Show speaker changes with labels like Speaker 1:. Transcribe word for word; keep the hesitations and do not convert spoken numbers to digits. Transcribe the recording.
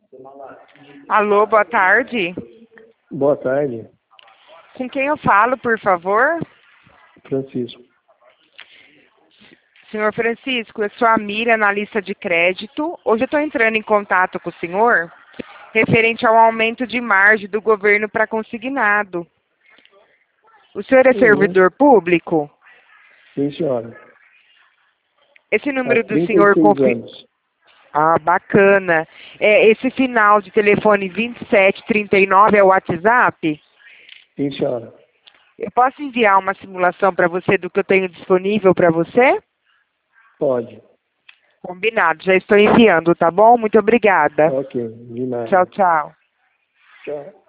Speaker 1: Alô, boa tarde.
Speaker 2: Boa tarde,
Speaker 1: Com quem eu falo, por favor?
Speaker 2: Francisco.
Speaker 1: Senhor Francisco, eu sou a Mira, analista de crédito. Hoje eu estou entrando em contato com o senhor referente ao aumento de margem do governo para consignado. O senhor é
Speaker 2: Sim.
Speaker 1: servidor público?
Speaker 2: Sim, senhora.
Speaker 1: Esse número
Speaker 2: Há
Speaker 1: do
Speaker 2: trinta e
Speaker 1: senhor...
Speaker 2: seis
Speaker 1: confi-
Speaker 2: anos.
Speaker 1: Ah, bacana. É, esse final de telefone vinte e sete trinta e nove é o WhatsApp?
Speaker 2: Sim, senhora.
Speaker 1: Eu posso enviar uma simulação para você do que eu tenho disponível para você?
Speaker 2: Pode.
Speaker 1: Combinado, já estou enviando, tá bom? Muito obrigada.
Speaker 2: Ok, de nada.
Speaker 1: Tchau, tchau.
Speaker 2: Tchau.